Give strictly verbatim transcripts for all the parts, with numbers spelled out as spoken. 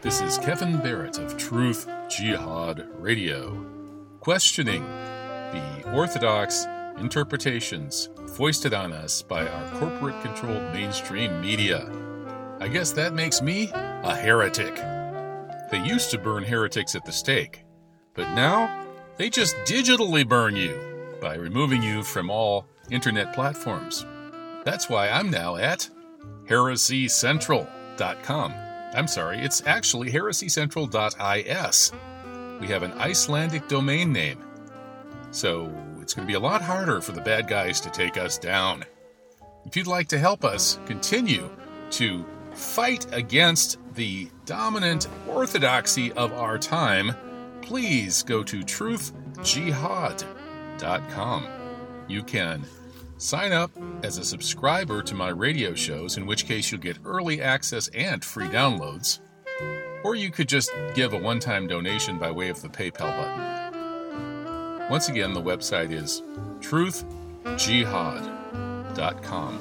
This is Kevin Barrett of Truth Jihad Radio, questioning the orthodox interpretations foisted on us by our corporate-controlled mainstream media. I guess that makes me a heretic. They used to burn heretics at the stake, but now they just digitally burn you by removing you from all internet platforms. That's why I'm now at heresy central dot com. I'm sorry, it's actually heresy central dot is. We have an Icelandic domain name, so it's going to be a lot harder for the bad guys to take us down. If you'd like to help us continue to fight against the dominant orthodoxy of our time, please go to truth jihad dot com. You can sign up as a subscriber to my radio shows, in which case you'll get early access and free downloads. Or you could just give a one-time donation by way of the PayPal button. Once again, the website is truth jihad dot com.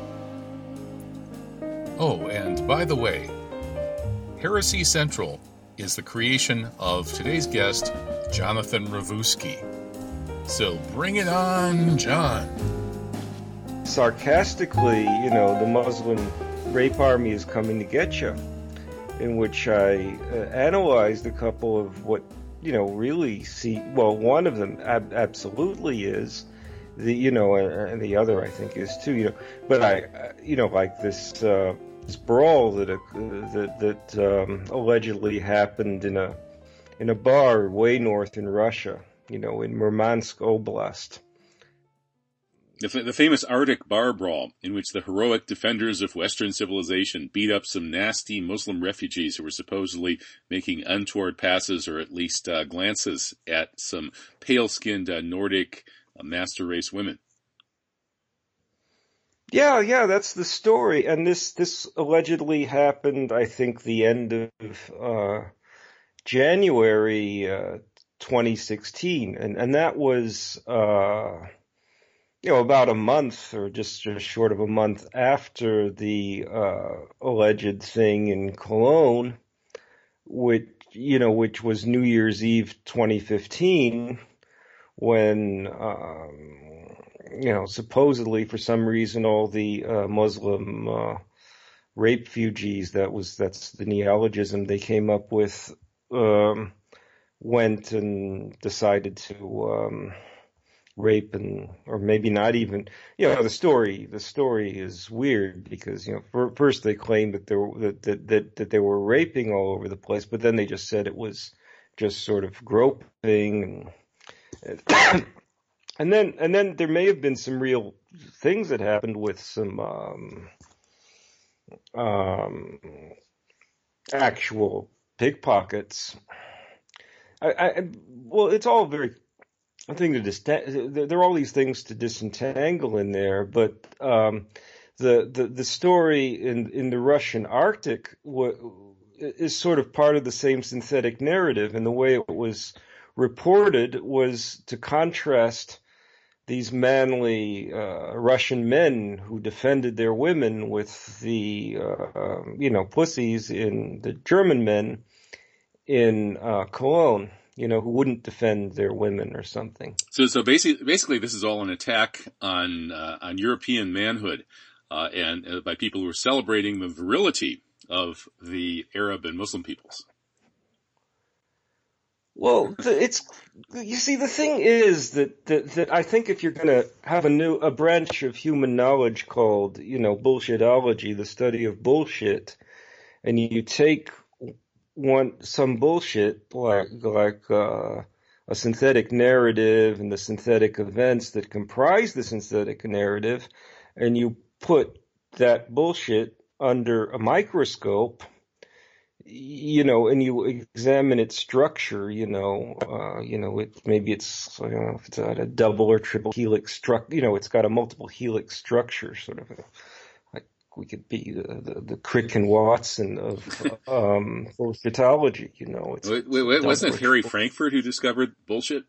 Oh, and by the way, Heresy Central is the creation of today's guest, Jonathan Ravusky. So bring it on, John. Sarcastically, you know, the Muslim rape army is coming to get you, in which I uh, analyzed a couple of what, you know, really see, well, one of them ab- absolutely is, the you know, and the other I think is too, you know, but I, uh, you know, like this, uh, this brawl that uh, that, that um, allegedly happened in a in a bar way north in Russia, you know, in Murmansk Oblast. The, f- the famous Arctic bar brawl, in which the heroic defenders of Western civilization beat up some nasty Muslim refugees who were supposedly making untoward passes or at least uh, glances at some pale-skinned uh, Nordic uh, master race women. Yeah, yeah, that's the story. And this, this allegedly happened, I think, the end of uh, January uh, twenty sixteen. And, and that was... Uh, You know, about a month or just, just short of a month after the uh, alleged thing in Cologne, which, you know, which was New Year's Eve twenty fifteen, when, um, you know, supposedly for some reason all the uh, Muslim uh, rape refugees, that was, that's the neologism they came up with, um, went and decided to, um, rape and, or maybe not even, you know, the story, the story is weird because, you know, for, first they claimed that there were, that, that, that, that they were raping all over the place, but then they just said it was just sort of groping and, and then, and then there may have been some real things that happened with some, um, um, actual pickpockets. I, I, well, it's all very, I think there are all these things to disentangle in there, but um, the, the the story in in the Russian Arctic w- is sort of part of the same synthetic narrative, and the way it was reported was to contrast these manly uh, Russian men who defended their women with the uh, you know pussies in the German men in uh, Cologne, you know, who wouldn't defend their women or something. So, so basically, basically, this is all an attack on uh, on European manhood, uh, and uh, by people who are celebrating the virility of the Arab and Muslim peoples. Well, it's, you see, the thing is that, that, that I think if you're going to have a new, a branch of human knowledge called, you know, bullshitology, the study of bullshit, and you take one, some bullshit like, like, uh, a synthetic narrative and the synthetic events that comprise the synthetic narrative, and you put that bullshit under a microscope, you know, and you examine its structure, you know, uh, you know, it, maybe it's, I don't know if it's a, a double or triple helix structure, you know, it's got a multiple helix structure, sort of, a, like we could be the, the, the Crick and Watson of, um, bullshitology, you know. It's, wait, wait, wait, wasn't it Harry Frankfurt who discovered bullshit?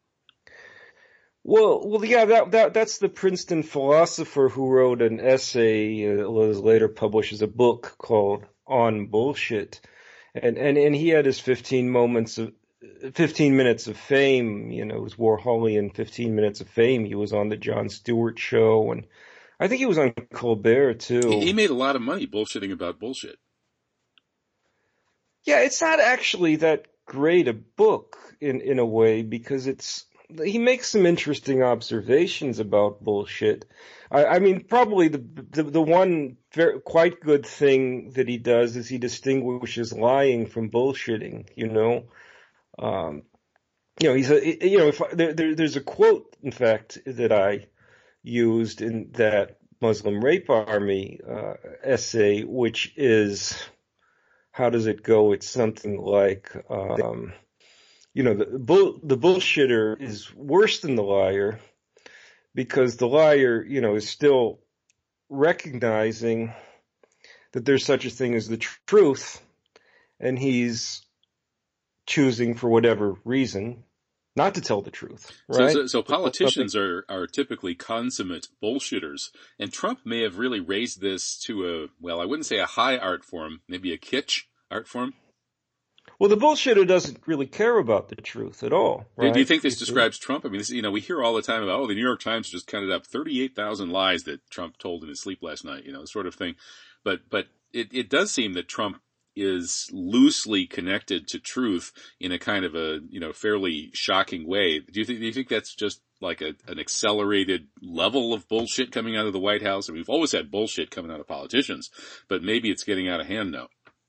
Well, well, yeah, that, that, that's the Princeton philosopher who wrote an essay, uh, was later published as a book called On Bullshit. and and and he had his fifteen moments of fifteen minutes of fame. You know, it was Warholian fifteen minutes of fame. He was on the Jon Stewart show, and I think he was on Colbert too. He, he made a lot of money bullshitting about bullshit. Yeah, it's not actually that great a book in in a way, because it's he makes some interesting observations about bullshit. I, I mean, probably the the, the one very, quite good thing that he does is he distinguishes lying from bullshitting. You know, um, you know, he's a you know, if I, there, there there's a quote, in fact, that I used in that Muslim Rape Army uh, essay, which is, how does it go? It's something like, um, you know, the bull, the bullshitter is worse than the liar, because the liar, you know, is still recognizing that there's such a thing as the tr- truth, and he's choosing, for whatever reason, not to tell the truth. Right? So, so, so politicians are, are typically consummate bullshitters, and Trump may have really raised this to a, well, I wouldn't say a high art form, maybe a kitsch art form. Well, the bullshitter doesn't really care about the truth at all. Right? Do you think this describes Trump? I mean, this, you know, we hear all the time about, oh, the New York Times just counted up thirty-eight thousand lies that Trump told in his sleep last night, you know, sort of thing. But, but it, it does seem that Trump is loosely connected to truth in a kind of a, you know, fairly shocking way. Do you think, do you think that's just like a, an accelerated level of bullshit coming out of the White House? I mean, we've always had bullshit coming out of politicians, but maybe it's getting out of hand now.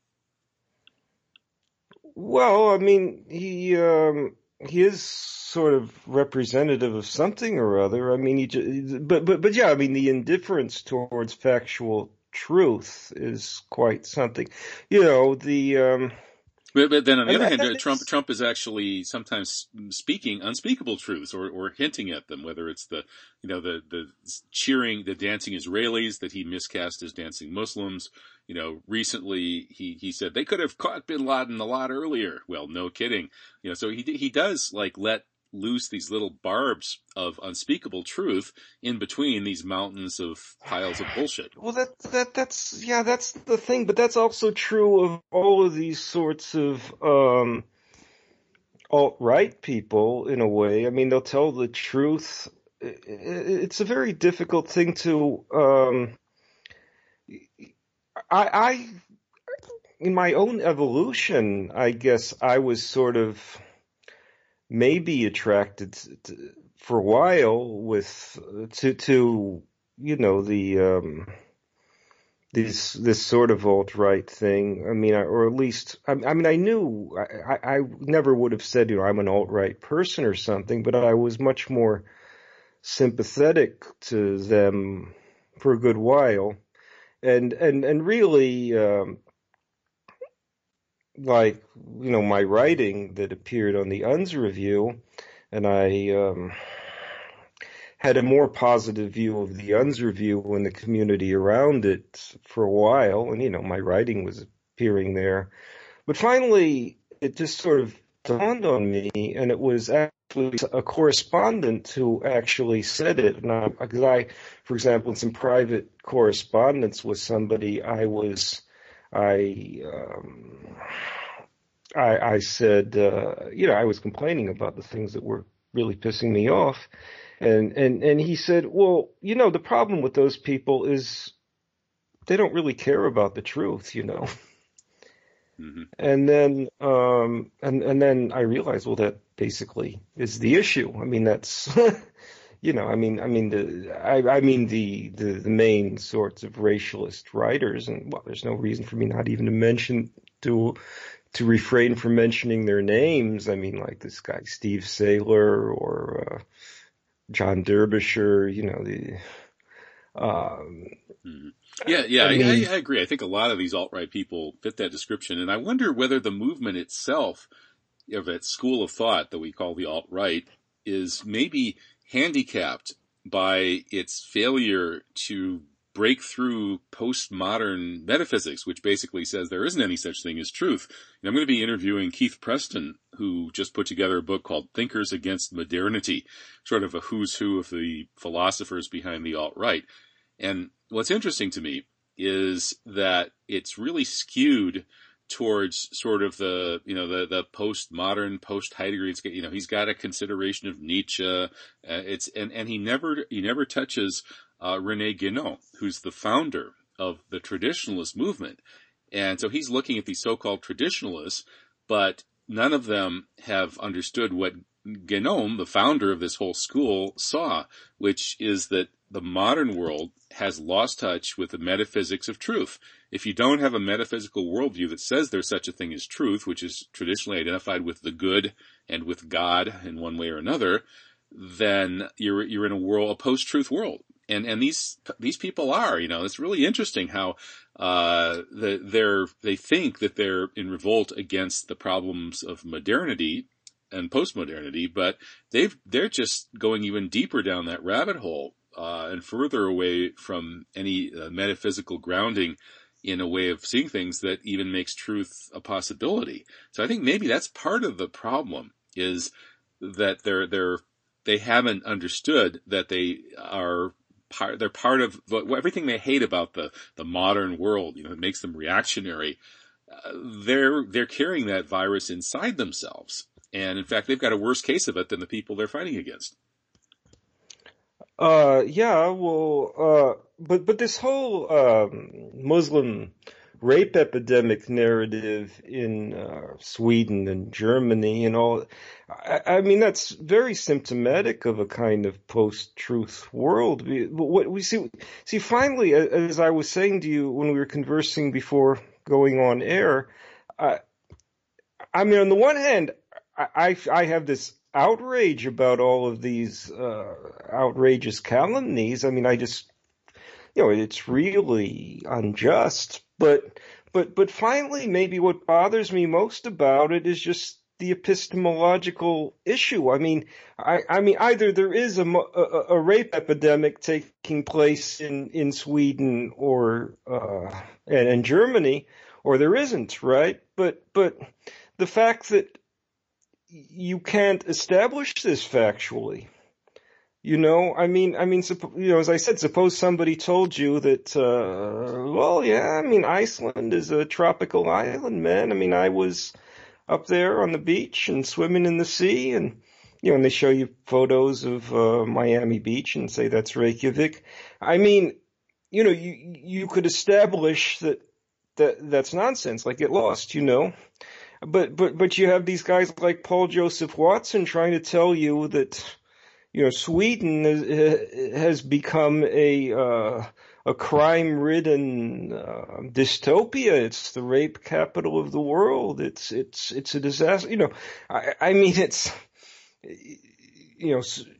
Well, I mean, he um, he is sort of representative of something or other. I mean, he just, but but but yeah, I mean, the indifference towards factual truth is quite something. You know, the um, But, but then on the other hand, Trump Trump is actually sometimes speaking unspeakable truths, or, or hinting at them, whether it's the, you know, the, the cheering, the dancing Israelis that he miscast as dancing Muslims. You know, recently he, he said they could have caught bin Laden a lot earlier. Well, no kidding. You know, so he, he does like let loose these little barbs of unspeakable truth in between these mountains of piles of bullshit. Well, that that that's yeah, that's the thing. But that's also true of all of these sorts of um, alt-right people, in a way. I mean, they'll tell the truth. It's a very difficult thing to. Um, I, I, in my own evolution, I guess I was sort of maybe attracted to, for a while with to to you know the um this this sort of alt-right thing. I mean, I, or at least I, I mean I knew I, I never would have said, you know, I'm an alt-right person or something, but I was much more sympathetic to them for a good while, and and and really um like, you know, my writing that appeared on the U N S Review, and I um, had a more positive view of the U N S Review and the community around it for a while, and, you know, my writing was appearing there. But finally, it just sort of dawned on me, and it was actually a correspondent who actually said it. And because I, I, for example, in some private correspondence with somebody, I was... I, um, I, I said, uh, you know, I was complaining about the things that were really pissing me off. And, and, and he said, well, you know, the problem with those people is they don't really care about the truth, you know. Mm-hmm. And then, um, and, and then I realized, well, that basically is the issue. I mean, that's, you know, I mean, I mean, the, I, I mean, the, the, the main sorts of racialist writers, and well, there's no reason for me not even to mention, to, to refrain from mentioning their names. I mean, like this guy, Steve Saylor, or, uh, John Derbyshire, you know, the, um, mm-hmm. yeah, yeah, I, I, mean, I, I agree. I think a lot of these alt-right people fit that description. And I wonder whether the movement itself, of that school of thought that we call the alt-right, is maybe handicapped by its failure to break through postmodern metaphysics, which basically says there isn't any such thing as truth. And I'm going to be interviewing Keith Preston, who just put together a book called Thinkers Against Modernity, sort of a who's who of the philosophers behind the alt-right. And what's interesting to me is that it's really skewed towards sort of the, you know, the, the postmodern, post-Heidegger. It's, you know, he's got a consideration of Nietzsche. Uh, it's, and, and he never, he never touches, uh, René Guénon, who's the founder of the traditionalist movement. And so he's looking at these so-called traditionalists, but none of them have understood what Guénon, the founder of this whole school, saw, which is that the modern world has lost touch with the metaphysics of truth. If you don't have a metaphysical worldview that says there's such a thing as truth, which is traditionally identified with the good and with God in one way or another, then you're you're in a world, a post-truth world. And and these these people are, you know, it's really interesting how uh the, they're they think that they're in revolt against the problems of modernity and postmodernity, but they've they're just going even deeper down that rabbit hole uh and further away from any uh, metaphysical grounding in a way of seeing things that even makes truth a possibility. So I think maybe that's part of the problem, is that they're they're they haven't understood that they are part, they're part of everything they hate about the, the modern world, you know, it makes them reactionary. Uh, they're, they're carrying that virus inside themselves. And in fact, they've got a worse case of it than the people they're fighting against. Uh, yeah, well, uh, but, but this whole, um, Muslim rape epidemic narrative in, uh, Sweden and Germany and all, I, I mean, that's very symptomatic of a kind of post-truth world. We, what we see, see, finally, as I was saying to you when we were conversing before going on air, uh, I mean, on the one hand, I, I, I have this outrage about all of these, uh, outrageous calumnies. I mean, I just, you know, it's really unjust. But, but, but finally, maybe what bothers me most about it is just the epistemological issue. I mean, I, I mean, either there is a, a, a rape epidemic taking place in, in Sweden or, uh, and, and Germany, or there isn't, right? But, but the fact that you can't establish this factually, you know, I mean, I mean, you know, as I said, suppose somebody told you that, uh, well, yeah, I mean, Iceland is a tropical island, man. I mean, I was up there on the beach and swimming in the sea, and, you know, and they show you photos of, uh, Miami Beach and say that's Reykjavik. I mean, you know, you, you could establish that, that, that's nonsense, like get lost, you know. But, but, but you have these guys like Paul Joseph Watson trying to tell you that, you know, Sweden is, has become a, uh, a crime-ridden, uh, dystopia. It's the rape capital of the world. It's, it's, it's a disaster. You know, I, I mean, it's, you know,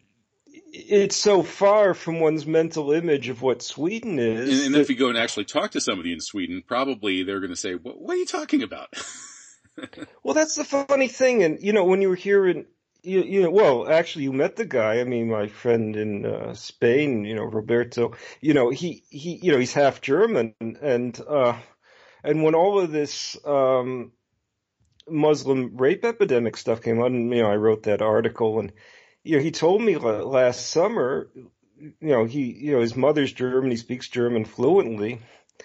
it's so far from one's mental image of what Sweden is. And, and then if you go and actually talk to somebody in Sweden, probably they're going to say, what, what are you talking about? Well, that's the funny thing. And, you know, when you were here in, you, you know, well, actually you met the guy. I mean, my friend in, uh, Spain, you know, Roberto, you know, he, he, you know, he's half German. And, uh, and when all of this, um, Muslim rape epidemic stuff came out, and, you know, I wrote that article, and, you know, he told me last summer, you know, he, you know, his mother's German, he speaks German fluently.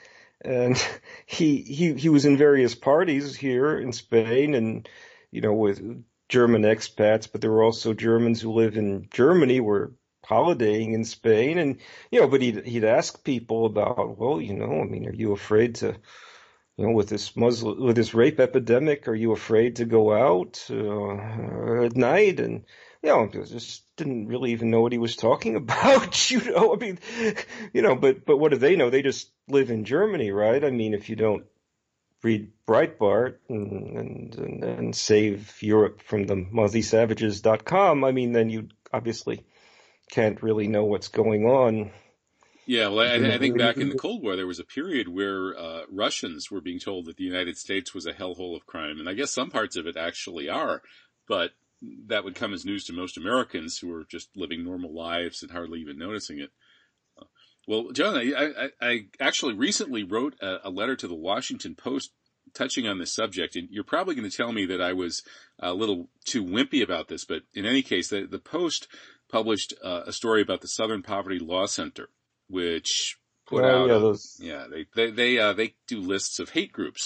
And he, he, he was in various parties here in Spain and, you know, with German expats, but there were also Germans who live in Germany were holidaying in Spain. And, you know, but he'd, he'd ask people about, well, you know, I mean, are you afraid to, you know, with this Muslim, with this rape epidemic, are you afraid to go out, uh, at night? And, you know, I just didn't really even know what he was talking about, you know, I mean, you know, but, but what do they know? They just live in Germany, right? I mean, if you don't read Breitbart and, and, and, and save Europe from the muzzy savages dot com, I mean, then you obviously can't really know what's going on. Yeah, well, I, I think back in the Cold War, there was a period where uh, Russians were being told that the United States was a hellhole of crime. And I guess some parts of it actually are, but that would come as news to most Americans who are just living normal lives and hardly even noticing it. Uh, well, John, I, I, I actually recently wrote a, a letter to the Washington Post touching on this subject, and you're probably going to tell me that I was a little too wimpy about this, but in any case, the, the Post published uh, a story about the Southern Poverty Law Center, which put oh, out, yeah, uh, those... yeah, they, they, they, uh, they do lists of hate groups.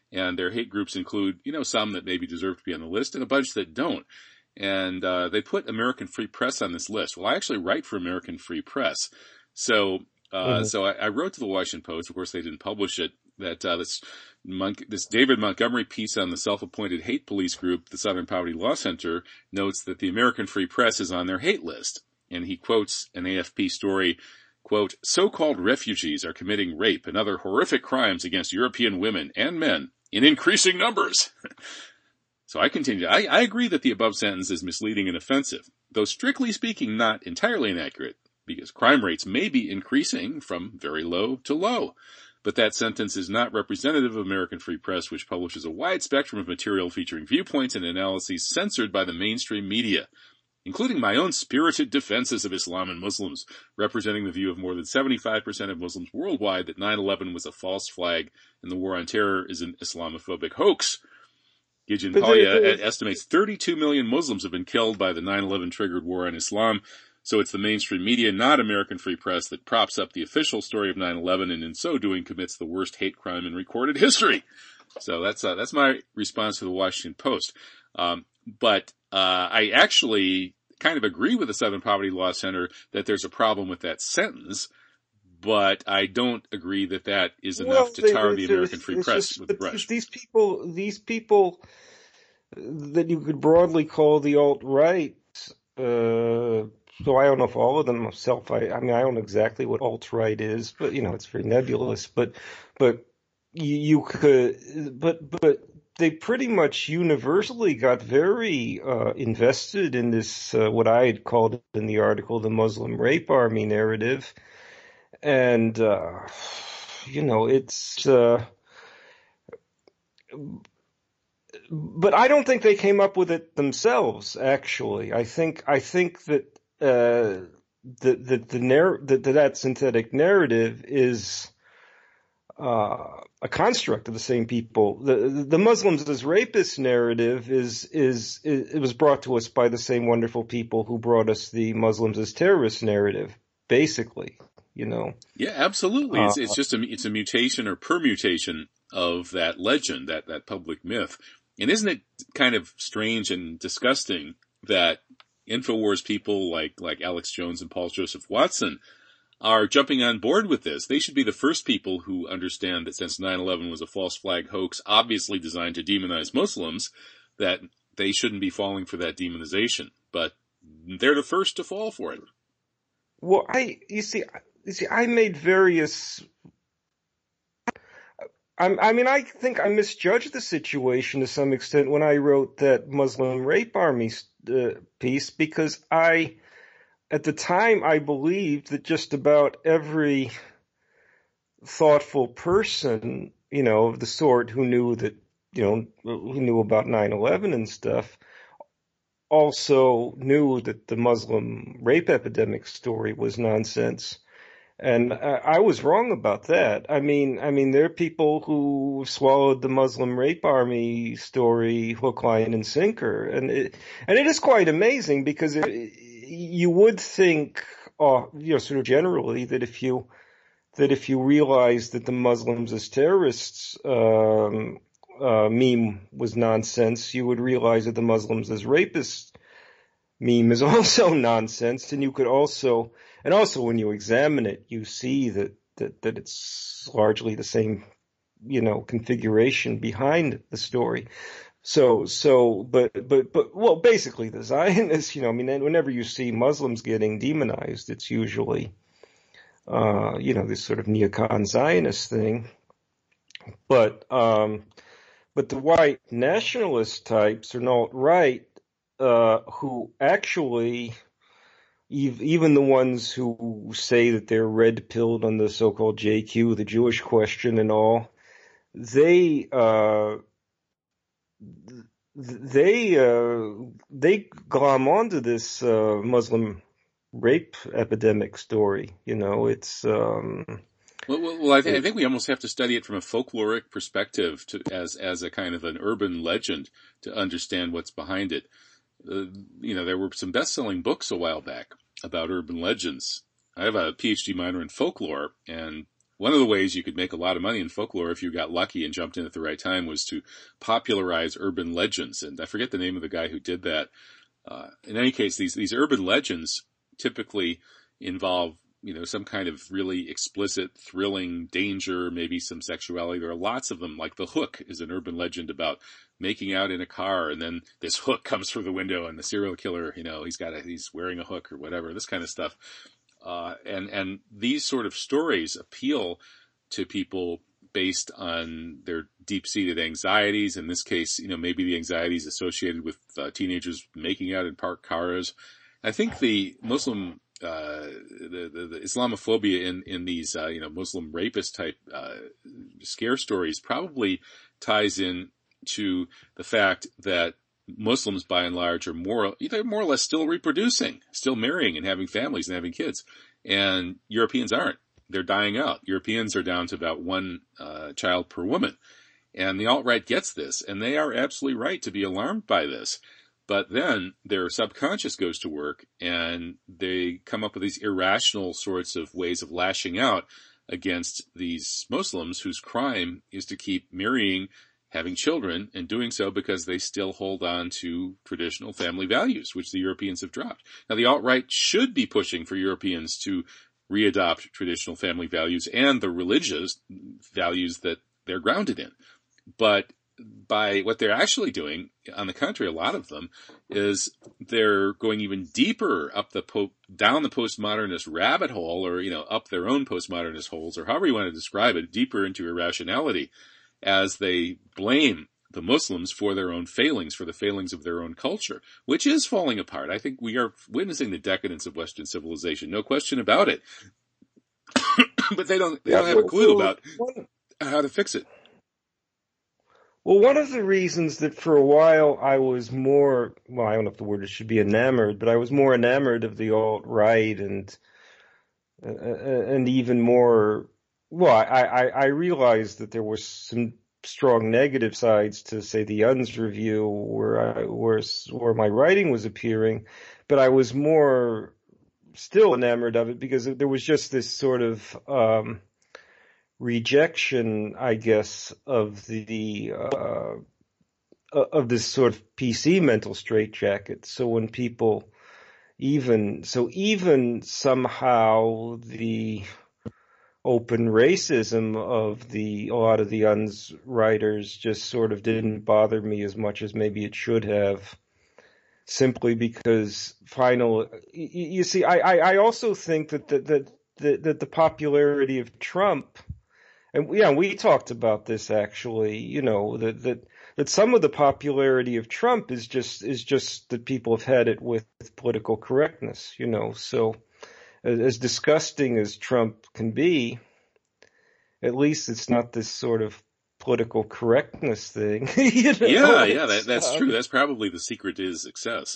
And their hate groups include, you know, some that maybe deserve to be on the list and a bunch that don't. And uh, they put American Free Press on this list. Well, I actually write for American Free Press. So uh, mm-hmm. so I, I wrote to the Washington Post. Of course, they didn't publish it. That uh, this Mon- this David Montgomery piece on the self-appointed hate police group, the Southern Poverty Law Center, notes that the American Free Press is on their hate list. And he quotes an A F P story, quote, "So-called refugees are committing rape and other horrific crimes against European women and men in increasing numbers." So I continue. I, I agree that the above sentence is misleading and offensive, though strictly speaking not entirely inaccurate, because crime rates may be increasing from very low to low. But that sentence is not representative of American Free Press, which publishes a wide spectrum of material featuring viewpoints and analyses censored by the mainstream media, including my own spirited defenses of Islam and Muslims, representing the view of more than seventy-five percent of Muslims worldwide that nine eleven was a false flag and the war on terror is an Islamophobic hoax. Gideon Palya estimates thirty-two million Muslims have been killed by the nine eleven triggered war on Islam. So it's the mainstream media, not American Free Press, that props up the official story of nine eleven and in so doing commits the worst hate crime in recorded history. So that's uh, that's my response to the Washington Post. Um, but uh, I actually kind of agree with the Southern Poverty Law Center that there's a problem with that sentence, but I don't agree that that is enough well, to tar the it's, American it's, Free it's Press just, with a brush. These people, these people that you could broadly call the alt-right, uh, so I don't know if all of them myself, I, I mean, I don't know exactly what alt-right is, but, you know, it's very nebulous, but, but you, you could, but, but they pretty much universally got very, uh, invested in this, uh, what I had called in the article, the Muslim rape army narrative. And, uh, you know, it's, uh, but I don't think they came up with it themselves, actually. I think, I think that, uh, that, that the narr- that, that synthetic narrative is, uh, a construct of the same people. The, the Muslims as rapists narrative is, is, is, it was brought to us by the same wonderful people who brought us the Muslims as terrorists narrative, basically. You know. Yeah, absolutely. Uh, it's, it's just a, it's a mutation or permutation of that legend, that, that public myth. And isn't it kind of strange and disgusting that InfoWars people like, like Alex Jones and Paul Joseph Watson are jumping on board with this? They should be the first people who understand that since nine eleven was a false flag hoax, obviously designed to demonize Muslims, that they shouldn't be falling for that demonization. But they're the first to fall for it. Well, I, you see, You see, I made various. I, I mean, I think I misjudged the situation to some extent when I wrote that Muslim rape army uh, piece, because I, at the time, I believed that just about every thoughtful person, you know, of the sort who knew that, you know, who knew about nine eleven and stuff, also knew that the Muslim rape epidemic story was nonsense. And I was wrong about that. I mean, I mean, there are people who swallowed the Muslim rape army story hook, line, and sinker, and it, and it is quite amazing because it, you would think, uh, you know, sort of generally that if you that if you realize that the Muslims as terrorists um, uh, meme was nonsense, you would realize that the Muslims as rapists meme is also nonsense, and you could also. And also, when you examine it, you see that, that, that it's largely the same, you know, configuration behind the story. So, so, but, but, but, well, basically the Zionists, you know, I mean, whenever you see Muslims getting demonized, it's usually, uh, you know, this sort of neocon Zionist thing. But, um, but the white nationalist types are not right, uh, who actually, even the ones who say that they're red-pilled on the so-called J Q, the Jewish question and all, they, uh, they, uh, they glom onto this, uh, Muslim rape epidemic story. You know, it's, um. Well, well, well I, th- I think we almost have to study it from a folkloric perspective to, as, as a kind of an urban legend to understand what's behind it. Uh, you know, there were some best-selling books a while back about urban legends. I have a P H D minor in folklore, and one of the ways you could make a lot of money in folklore if you got lucky and jumped in at the right time was to popularize urban legends. And I forget the name of the guy who did that. Uh, in any case, these, these urban legends typically involve, you know, some kind of really explicit, thrilling danger, maybe some sexuality. There are lots of them. Like The Hook is an urban legend about making out in a car, and then this hook comes through the window, and the serial killer, you know, he's got a, he's wearing a hook or whatever, this kind of stuff. Uh, and, and these sort of stories appeal to people based on their deep-seated anxieties. In this case, you know, maybe the anxieties associated with uh, teenagers making out in parked cars. I think the Muslim, uh, the, the, the Islamophobia in, in these, uh, you know, Muslim rapist type, uh, scare stories probably ties in to the fact that Muslims, by and large, are more, they're more or less still reproducing, still marrying and having families and having kids. And Europeans aren't. They're dying out. Europeans are down to about one uh, child per woman. And the alt-right gets this, and they are absolutely right to be alarmed by this. But then their subconscious goes to work, and they come up with these irrational sorts of ways of lashing out against these Muslims whose crime is to keep marrying, having children, and doing so because they still hold on to traditional family values, which the Europeans have dropped. Now, the alt-right should be pushing for Europeans to readopt traditional family values and the religious values that they're grounded in. But by what they're actually doing, on the contrary, a lot of them, is they're going even deeper up the po- down the postmodernist rabbit hole, or, you know, up their own postmodernist holes, or however you want to describe it, deeper into irrationality, as they blame the Muslims for their own failings, for the failings of their own culture, which is falling apart. I think we are witnessing the decadence of Western civilization, no question about it. But they don't, they don't have a clue about how to fix it. Well, one of the reasons that for a while I was more, well, I don't know if the word should be enamored, but I was more enamored of the alt-right and, uh, and even more, well, I, I, I realized that there were some strong negative sides to, say, the Unz Review, where I, where, where my writing was appearing, but I was more still enamored of it because there was just this sort of, um, rejection, I guess, of the, uh, of this sort of P C mental straitjacket. So when people even, so even somehow the open racism of the, a lot of the Unz writers just sort of didn't bother me as much as maybe it should have, simply because final, you, you see, I, I, I also think that, that, that, that, that the popularity of Trump, and yeah, we talked about this actually, you know, that, that, that some of the popularity of Trump is just, is just that people have had it with political correctness, you know, so as, as disgusting as Trump can be, at least it's not this sort of political correctness thing. you know? Yeah, yeah, that, that's true. That's probably the secret to his success.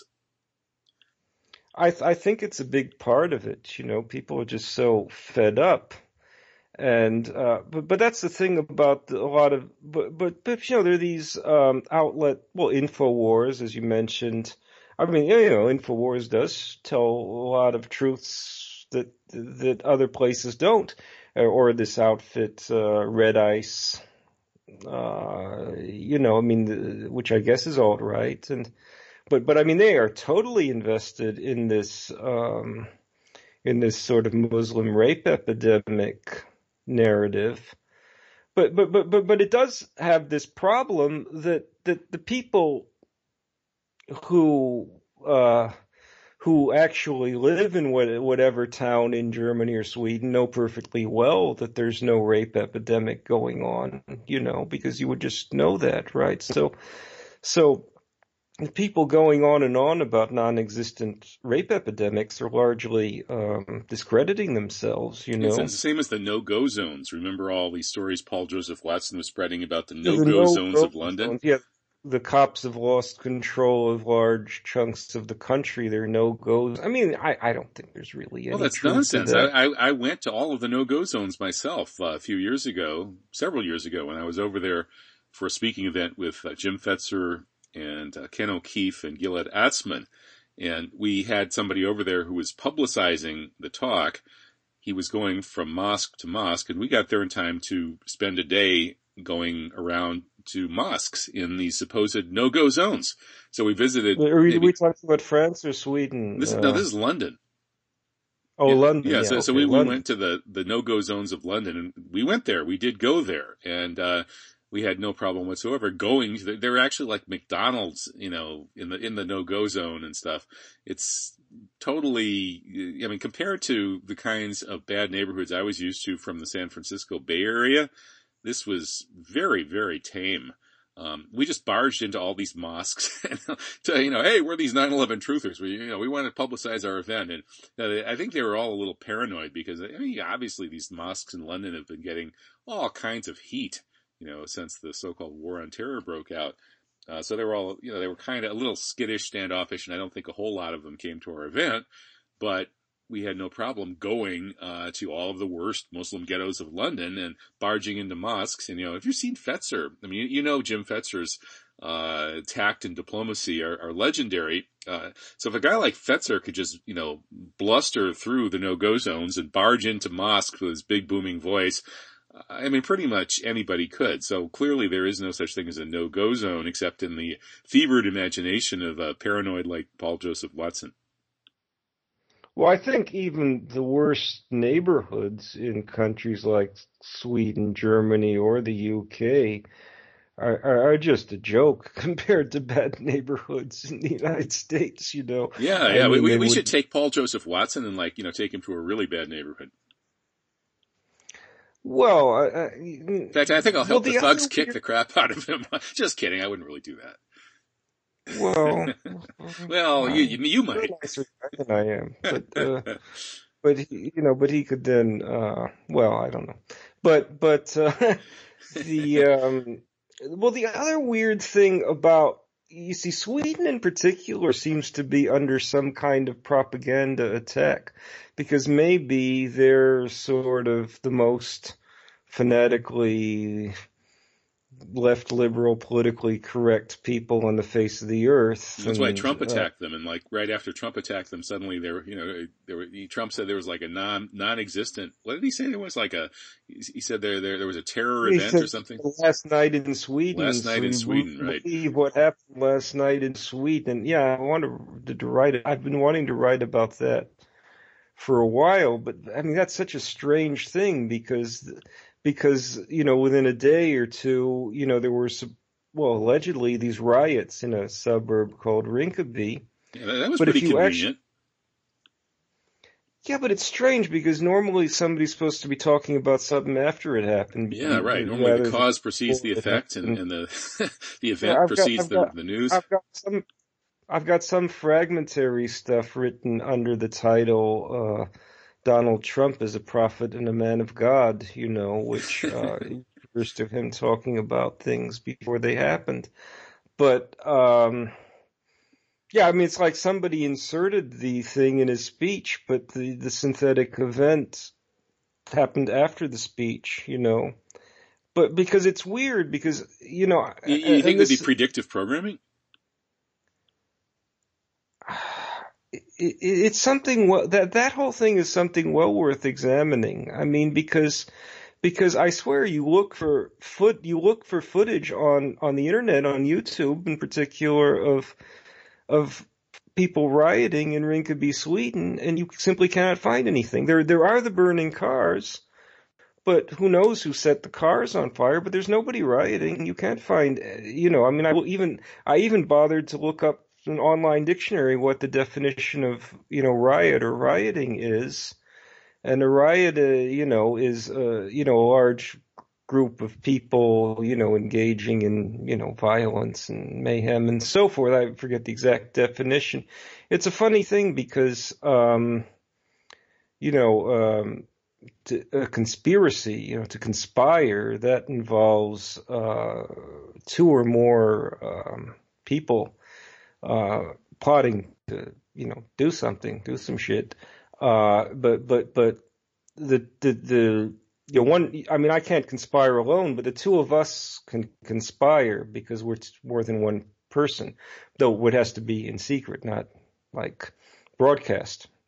I, th- I think it's a big part of it, you know, people are just so fed up. And, uh, but, but that's the thing about a lot of, but, but, but, you know, there are these, um, outlet, well, InfoWars, as you mentioned. I mean, you know, InfoWars does tell a lot of truths that, that other places don't, or, or this outfit, uh, Red Ice, uh, you know, I mean, the, which I guess is alt-right. And, but, but I mean, they are totally invested in this, um, in this sort of Muslim rape epidemic narrative, but but but but but it does have this problem that that the people who uh who actually live in what, whatever town in Germany or Sweden know perfectly well that there's no rape epidemic going on, you know, because you would just know that, right? So so the people going on and on about non-existent rape epidemics are largely um, discrediting themselves, you know. It's the same as the no-go zones. Remember all these stories Paul Joseph Watson was spreading about the no-go the no-go zones of London? Zones, yeah, the cops have lost control of large chunks of the country. They're no-goes. I mean, I, I don't think there's really any Well, that's truth nonsense. to that. I, I, I went to all of the no-go zones myself uh, a few years ago, several years ago, when I was over there for a speaking event with uh, Jim Fetzer and uh, Ken O'Keefe and Gilad Atzmon. And we had somebody over there who was publicizing the talk. he was going from mosque to mosque, and we got there in time to spend a day going around to mosques in the supposed no-go zones. So we visited. Are we, maybe, we talking about France or Sweden? This is, uh, no, this is London. Oh, yeah, London. Yeah, yeah so, okay, so we, we London. went to the, the no-go zones of London, and we went there. We did go there, and uh we had no problem whatsoever going. They were actually like McDonald's, you know, in the in the no-go zone and stuff. It's totally, I mean, compared to the kinds of bad neighborhoods I was used to from the San Francisco Bay Area, this was very, very tame. Um, we just barged into all these mosques to, you know, hey, we're these nine eleven truthers. We, you know, we want to publicize our event. And uh, I think they were all a little paranoid because, I mean, obviously these mosques in London have been getting all kinds of heat, you know, since the so-called war on terror broke out. Uh, so they were all, you know, they were kind of a little skittish, standoffish, and I don't think a whole lot of them came to our event, but we had no problem going uh, to all of the worst Muslim ghettos of London and barging into mosques. And, you know, if you've seen Fetzer, I mean, you know Jim Fetzer's uh, tact and diplomacy are, are legendary. Uh, so if a guy like Fetzer could just, you know, bluster through the no-go zones and barge into mosques with his big booming voice, I mean, pretty much anybody could. So clearly there is no such thing as a no-go zone except in the fevered imagination of a paranoid like Paul Joseph Watson. Well, I think even the worst neighborhoods in countries like Sweden, Germany, or the U K are, are, are just a joke compared to bad neighborhoods in the United States, you know. Yeah, yeah. I mean, we we, we would... should take Paul Joseph Watson and, like, you know, take him to a really bad neighborhood. Well, uh, in fact, I think I'll help well, the, the thugs other... kick the crap out of him. Just kidding. I wouldn't really do that. Well, well, you you might. Nicer than I am, but uh, but he, you know, but he could then. Uh, well, I don't know, but but uh, the um, well, the other weird thing about you see, Sweden in particular seems to be under some kind of propaganda attack because maybe they're sort of the most phonetically left liberal, politically correct people on the face of the earth. That's and, why Trump attacked uh, them, and like right after Trump attacked them, suddenly they were, you know, they were. He, Trump said there was like a non non-existent. What did he say? There was like a. He said there there there was a terror he event said or something. Last night in Sweden. Last night so in Sweden, right? Believe what happened last night in Sweden. Yeah, I wanted to, to write it. I've been wanting to write about that for a while, but I mean that's such a strange thing because. Because, you know, within a day or two, you know, there were some, well, allegedly these riots in a suburb called Rinkeby. Yeah, that was but pretty if you convenient. Actually, yeah, but it's strange because normally somebody's supposed to be talking about something after it happened. Yeah, right. Normally the cause precedes the effect and, and the the event yeah, precedes got, the, got, the news. I've got some, I've got some fragmentary stuff written under the title, uh, Donald Trump is a prophet and a man of God, you know, which uh, refers to him talking about things before they happened. But, um, yeah, I mean, it's like somebody inserted the thing in his speech, but the, the synthetic event happened after the speech, you know. But because it's weird, because, you know. You, you think this, it'd be predictive programming? It, it's something well, that that whole thing is something well worth examining. I mean, because because I swear you look for foot you look for footage on, on the internet, on YouTube in particular, of of people rioting in Rinkeby, Sweden, and you simply cannot find anything. There there are the burning cars, but who knows who set the cars on fire? But there's nobody rioting. You can't find, you know. I mean, I will even I even bothered to look up an online dictionary what the definition of, you know, riot or rioting is. And a riot, uh, you know, is, uh, you know, a large group of people, you know, engaging in, you know, violence and mayhem and so forth. I forget the exact definition. It's a funny thing because, um, you know, um, to, a conspiracy, you know, to conspire, that involves, uh, two or more, um, people Uh, plotting to, you know, do something, do some shit. Uh, but, but, but the, the, the, you know, one, I mean, I can't conspire alone, but the two of us can conspire because we're more than one person, though it has to be in secret, not like broadcast,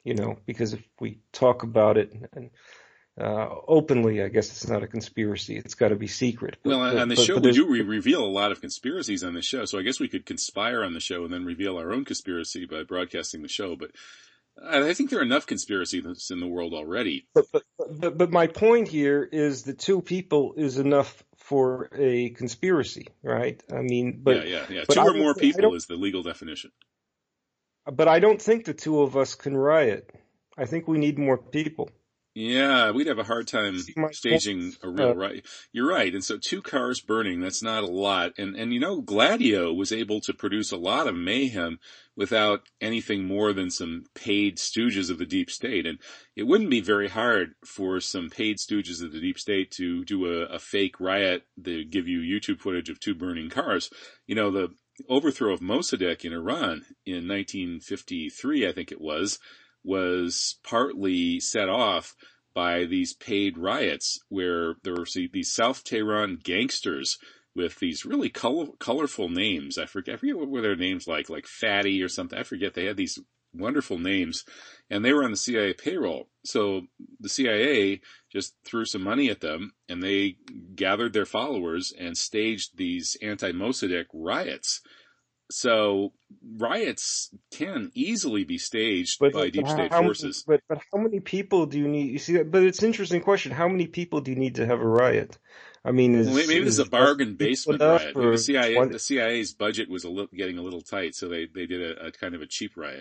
you know, because if we talk about it and uh, openly, I guess it's not a conspiracy. It's got to be secret. But, well, but, on the but, show, but we do we reveal a lot of conspiracies on the show, so I guess we could conspire on the show and then reveal our own conspiracy by broadcasting the show. But I think there are enough conspiracies in the world already. But, but, but, but my point here is that two people is enough for a conspiracy, right? I mean, but yeah, yeah, yeah. But two I or more people I is the legal definition. But I don't think the two of us can riot. I think we need more people. Yeah, we'd have a hard time staging a real uh, riot. You're right. And so two cars burning, that's not a lot. And, and you know, Gladio was able to produce a lot of mayhem without anything more than some paid stooges of the deep state. And it wouldn't be very hard for some paid stooges of the deep state to do a, a fake riot that give you YouTube footage of two burning cars. You know, the overthrow of Mossadegh in Iran in nineteen fifty-three, I think it was, was partly set off by these paid riots where there were these South Tehran gangsters with these really color, colorful names. I forget, I forget what were their names like, like Fatty or something. I forget. They had these wonderful names and they were on the C I A payroll. So the C I A just threw some money at them and they gathered their followers and staged these anti-Mossadegh riots. So riots can easily be staged but, by but deep how, state how, forces. But but how many people do you need? You see, but it's an interesting question. How many people do you need to have a riot? I mean, is, well, maybe this is a bargain basement riot. Maybe the C I A, twenty the C I A's budget was a little, getting a little tight, so they they did a, a kind of a cheap riot.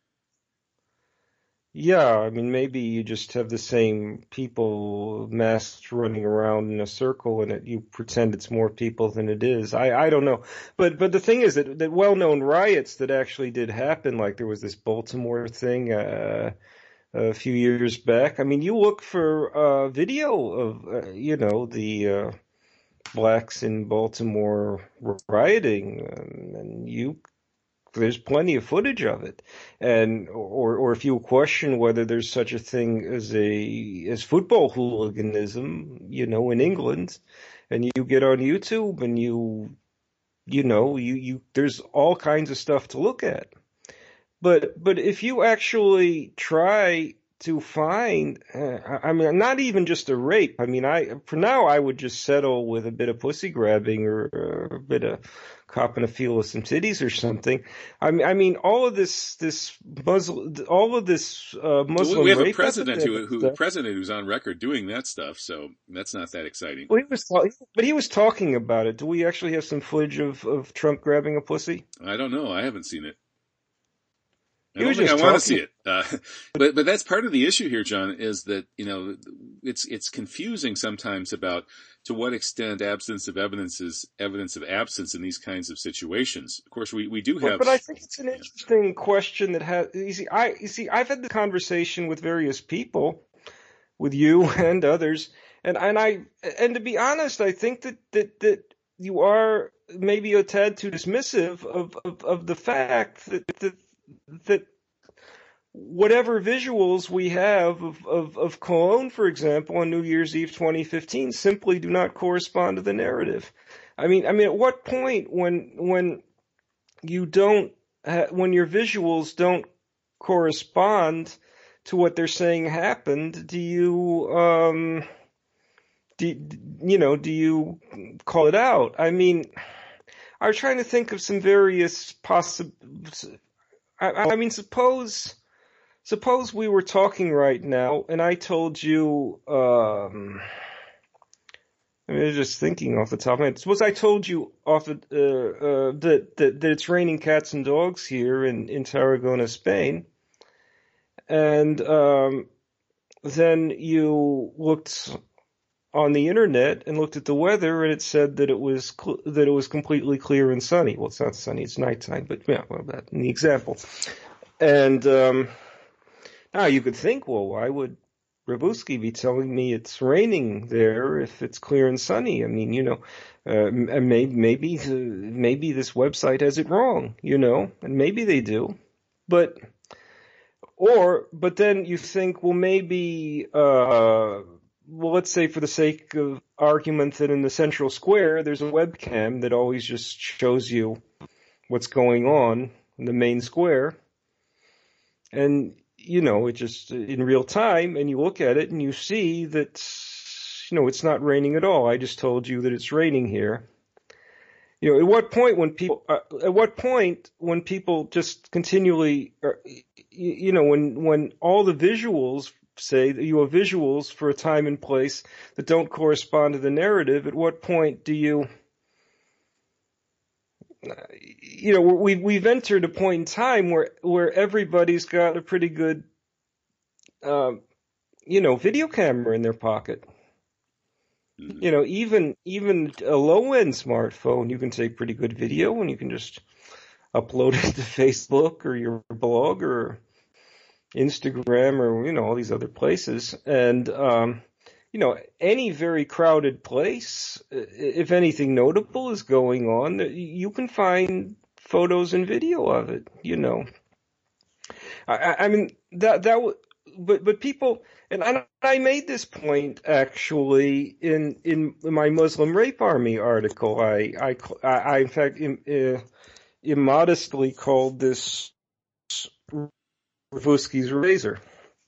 Yeah, I mean, maybe you just have the same people masked running around in a circle and it, you pretend it's more people than it is. I, I don't know. But but the thing is that, that well-known riots that actually did happen, like there was this Baltimore thing uh, a few years back. I mean, you look for uh, video of, uh, you know, the uh, blacks in Baltimore rioting, um, and you there's plenty of footage of it. And, or, or if you question whether there's such a thing as a, as football hooliganism, you know, in England, and you get on YouTube and you, you know, you, you, there's all kinds of stuff to look at. But, but if you actually try to find, uh, I mean, not even just a rape. I mean, I, for now I would just settle with a bit of pussy grabbing or, or a bit of copping a feel of some titties or something. I mean, I mean, all of this, this Muslim, all of this uh, Muslim well, we have rape a president who, who stuff. president who's on record doing that stuff, so that's not that exciting. Well, he was, but he was talking about it. Do we actually have some footage of, of Trump grabbing a pussy? I don't know. I haven't seen it. I He don't was think I just want to talking- see it. Uh, but, but that's part of the issue here, John, is that, you know, it's, it's confusing sometimes about to what extent absence of evidence is evidence of absence in these kinds of situations. Of course, we, we do have. But, but I think it's an interesting question that has, you see, I, you see, I've had the conversation with various people, with you and others, and, and I, and to be honest, I think that, that, that you are maybe a tad too dismissive of, of, of the fact that, that, that whatever visuals we have of, of, of Cologne, for example, on New Year's Eve twenty fifteen simply do not correspond to the narrative. I mean, I mean, at what point when, when you don't, ha- when your visuals don't correspond to what they're saying happened, do you, um, do, you know, do you call it out? I mean, I was trying to think of some various possible, I, I mean, suppose, suppose we were talking right now and I told you, um, I mean, I was just thinking off the top of my head. Suppose I told you off the, uh, uh, that, that, that it's raining cats and dogs here in, in Tarragona, Spain. And, um, then you looked on the internet and looked at the weather and it said that it was, cl- that it was completely clear and sunny. Well, it's not sunny, it's nighttime, but yeah, well, that in the example. And, um, now you could think, well, why would Rybuski be telling me it's raining there if it's clear and sunny? I mean, you know, uh, maybe, maybe, uh, maybe this website has it wrong, you know, and maybe they do, but, or, but then you think, well, maybe, uh, well, let's say for the sake of argument that in the central square, there's a webcam that always just shows you what's going on in the main square. And you know, it just in real time, and you look at it and you see that, you know, it's not raining at all. I just told you that it's raining here. You know, at what point when people, uh, at what point when people just continually, uh, you know, when when all the visuals say that you have visuals for a time and place that don't correspond to the narrative, at what point do you, you know, we we've entered a point in time where where everybody's got a pretty good, um, you know, video camera in their pocket. You know, even even a low-end smartphone, you can take pretty good video, and you can just upload it to Facebook or your blog or Instagram or, you know, all these other places. And, um, you know, any very crowded place, if anything notable is going on, you can find photos and video of it, you know. I, I mean, that, that would, but, but people, and I, I made this point actually in, in my Muslim Rape Army article. I, I, I in fact, im, uh, immodestly called this Rafusky's razor,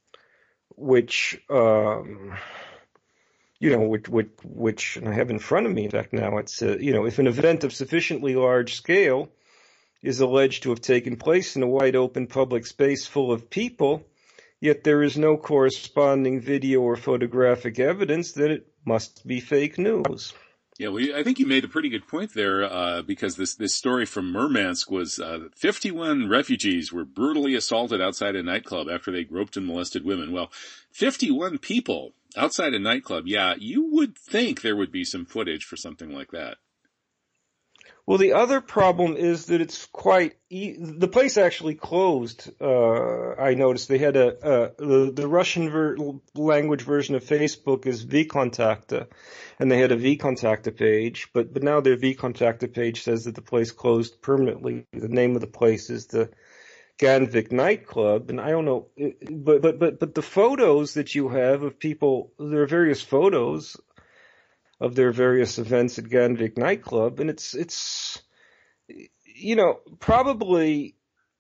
which, um, you know, which, which, which I have in front of me. In fact, now it's, uh, you know, if an event of sufficiently large scale is alleged to have taken place in a wide open public space full of people, yet there is no corresponding video or photographic evidence, then it must be fake news. Yeah, well, I think you made a pretty good point there, uh, because this, this story from Murmansk was, uh, fifty-one refugees were brutally assaulted outside a nightclub after they groped and molested women. Well, fifty-one people outside a nightclub, yeah, you would think there would be some footage for something like that. Well, the other problem is that it's quite e- the place actually closed. Uh, I noticed they had a, a the, the Russian ver- language version of Facebook is VKontakte, and they had a VKontakte page, but but now their VKontakte page says that the place closed permanently. The name of the place is the Ganvik nightclub, and I don't know, but but but but the photos that you have of people, there are various photos of their various events at Ganvik nightclub, and it's it's you know, probably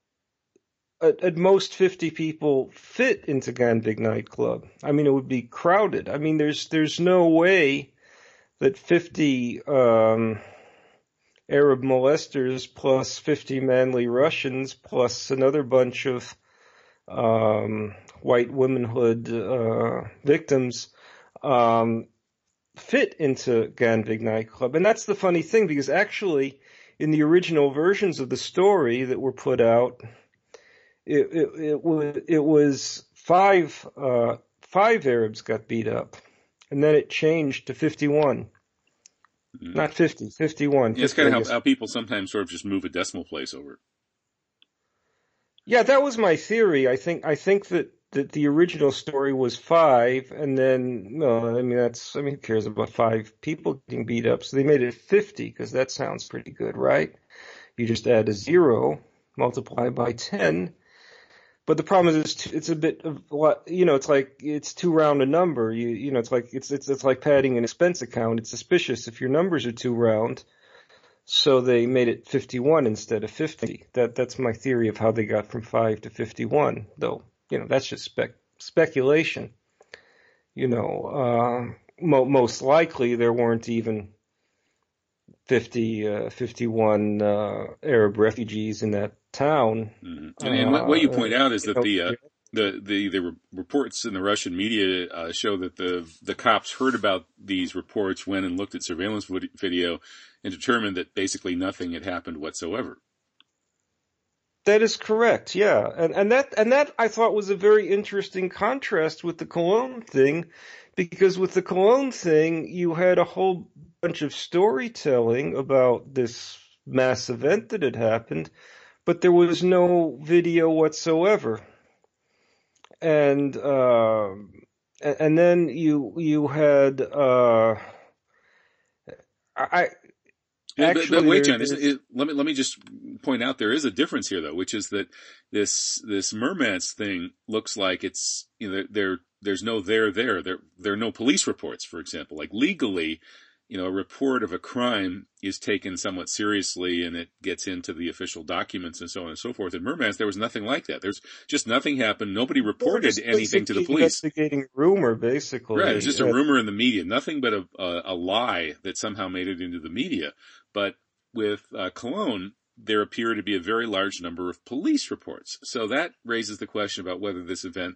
at, at most fifty people fit into Ganvik nightclub. I mean, it would be crowded. I mean, there's there's no way that fifty um, Arab molesters plus fifty manly Russians plus another bunch of um, white womanhood uh, victims um, fit into Ganvik nightclub. And that's the funny thing, because actually in the original versions of the story that were put out, it, it, it, was, it was five, uh, five Arabs got beat up, and then it changed to fifty-one. Mm. Not fifty, fifty-one. Yeah, it's kind of how, how people sometimes sort of just move a decimal place over it. Yeah, that was my theory. I think, I think that that the original story was five, and then, no, I mean, that's, I mean, who cares about five people getting beat up? So they made it fifty, because that sounds pretty good, right? You just add a zero, multiply by ten. But the problem is it's, it's a bit of, you know, it's like, it's too round a number. You, you know, it's like, it's, it's, it's like padding an expense account. It's suspicious if your numbers are too round. So they made it fifty-one instead of fifty. That, that's my theory of how they got from five to fifty-one, though. You know, that's just spec- speculation. You know, uh, mo- most likely there weren't even fifty, uh, fifty-one uh, Arab refugees in that town. Mm-hmm. And, and what, what you point out is that the uh, the the the reports in the Russian media uh, show that the the cops heard about these reports, went and looked at surveillance video, and determined that basically nothing had happened whatsoever. That is correct, yeah, and and that and that I thought was a very interesting contrast with the Cologne thing, because with the Cologne thing you had a whole bunch of storytelling about this mass event that had happened, but there was no video whatsoever, and uh, and then you you had uh, I. Actually, but, but wait, John. Is, is, let me let me just point out there is a difference here, though, which is that this this Murmansk thing looks like it's, you know, there there's no there there there there are no police reports, for example. Like legally, you know, a report of a crime is taken somewhat seriously and it gets into the official documents and so on and so forth. In Murmansk, there was nothing like that. There's just nothing happened. Nobody reported anything to the police. Investigating rumor, basically. Right. It was just a rumor in the media. Nothing but a, a, a lie that somehow made it into the media. But with uh, Cologne, there appear to be a very large number of police reports. So that raises the question about whether this event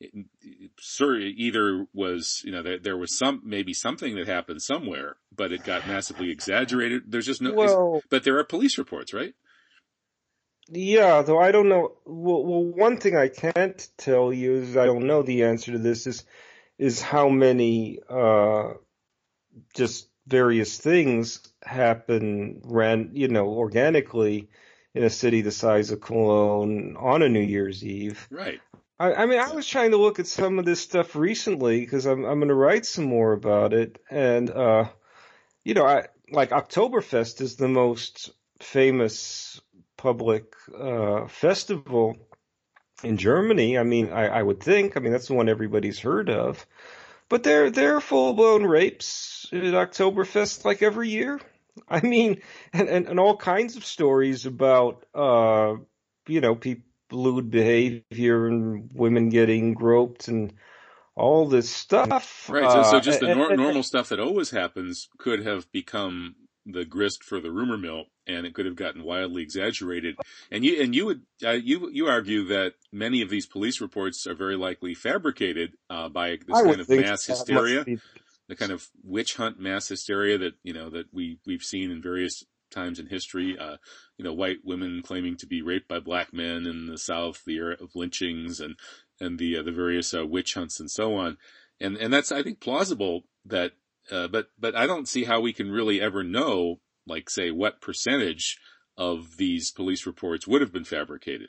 either was, you know, there, there was some, maybe something that happened somewhere, but it got massively exaggerated. There's just no, well, but there are police reports, right? Yeah, though I don't know. Well, well, one thing I can't tell you is I don't know the answer to this is, is how many, uh, just various things happen, ran, you know, organically in a city the size of Cologne on a New Year's Eve. Right. I, I mean, I was trying to look at some of this stuff recently because I'm I'm going to write some more about it, and uh, you know, I like Oktoberfest is the most famous public uh, festival in Germany. I mean, I, I would think. I mean, that's the one everybody's heard of. But there, there are full-blown rapes at Oktoberfest like every year. I mean, and, and, and all kinds of stories about, uh, you know, people, lewd behavior and women getting groped and all this stuff. Right. So, so just uh, the nor- and, normal stuff that always happens could have become the grist for the rumor mill, and it could have gotten wildly exaggerated. And you and you would uh, you you argue that many of these police reports are very likely fabricated uh, by this kind of mass hysteria, the kind of witch hunt mass hysteria that you know that we we've seen in various times in history. Uh, you know, white women claiming to be raped by black men in the South, the era of lynchings, and and the uh, the various uh, witch hunts and so on. And and that's I think plausible that. Uh, but, but I don't see how we can really ever know, like, say, what percentage of these police reports would have been fabricated.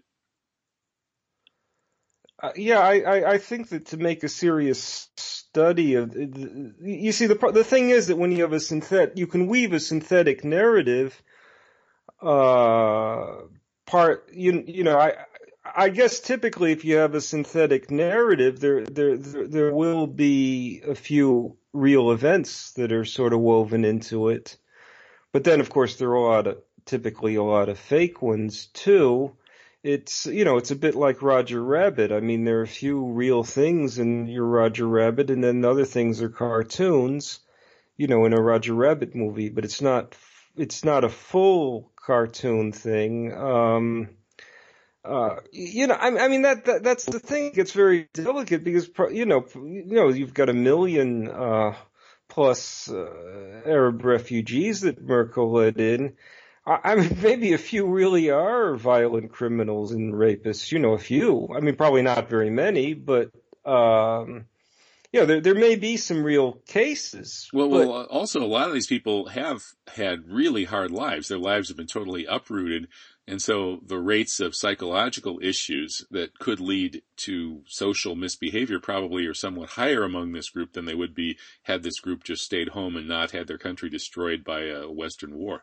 Uh, yeah, I, I, I think that to make a serious study of, you see, the the thing is that when you have a synthetic, you can weave a synthetic narrative. Uh, part, you you know, I. I guess typically if you have a synthetic narrative, there, there, there, there will be a few real events that are sort of woven into it. But then, of course, there are a lot of, typically a lot of fake ones too. It's, you know, it's a bit like Roger Rabbit. I mean, there are a few real things in your Roger Rabbit and then other things are cartoons, you know, in a Roger Rabbit movie, but it's not, it's not a full cartoon thing. Um, Uh, you know, I, I mean, that, that, that's the thing. It's very delicate because, you know, you know, you've got a million, uh, plus, uh, Arab refugees that Merkel let in. I, I mean, maybe a few really are violent criminals and rapists, you know, a few. I mean, probably not very many, but, um, you know, there, there may be some real cases. Well, but, well, also a lot of these people have had really hard lives. Their lives have been totally uprooted. And so the rates of psychological issues that could lead to social misbehavior probably are somewhat higher among this group than they would be had this group just stayed home and not had their country destroyed by a Western war.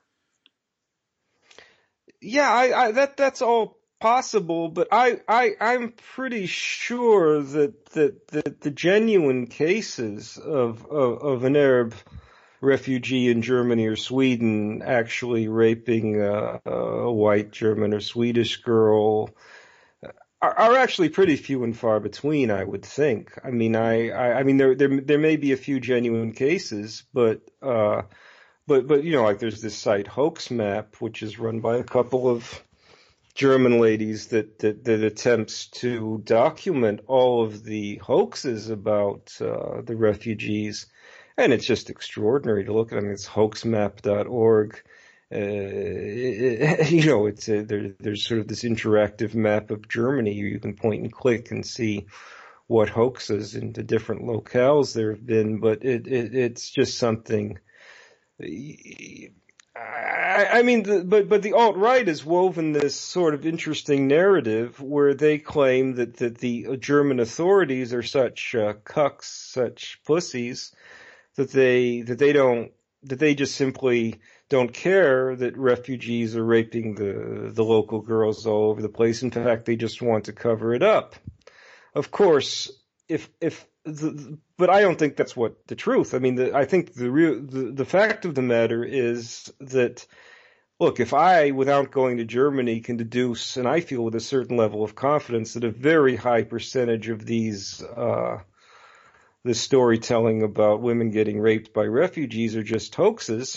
Yeah, I, I that that's all possible, but I, I I'm pretty sure that that, that the genuine cases of, of of an Arab refugee in Germany or Sweden actually raping a, a white German or Swedish girl are, are actually pretty few and far between, I would think. I mean, I, I, I mean, there, there, there may be a few genuine cases, but, uh, but, but, you know, like there's this site Hoaxmap, which is run by a couple of German ladies that, that, that attempts to document all of the hoaxes about, uh, the refugees. And it's just extraordinary to look at. I mean, it's hoaxmap dot org. Uh, it, you know, it's a, there, there's sort of this interactive map of Germany. You can point and click and see what hoaxes into different locales there have been. But it, it it's just something. I, I mean, the, but but the alt-right has woven this sort of interesting narrative where they claim that that the German authorities are such uh, cucks, such pussies, that they that they don't that they just simply don't care that refugees are raping the the local girls all over the place. In fact, they just want to cover it up. Of course, if if the, but I don't think that's what the truth. I mean, the, I think the real the, the fact of the matter is that, look, if I, without going to Germany, can deduce, and I feel with a certain level of confidence, that a very high percentage of these uh this storytelling about women getting raped by refugees are just hoaxes,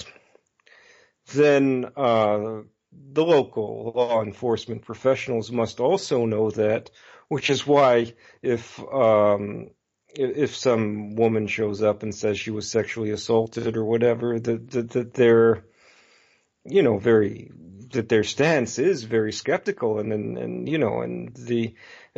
then uh the local law enforcement professionals must also know that, which is why if um if some woman shows up and says she was sexually assaulted or whatever, that that, that they're, you know, very, that their stance is very skeptical, and and, and you know, and the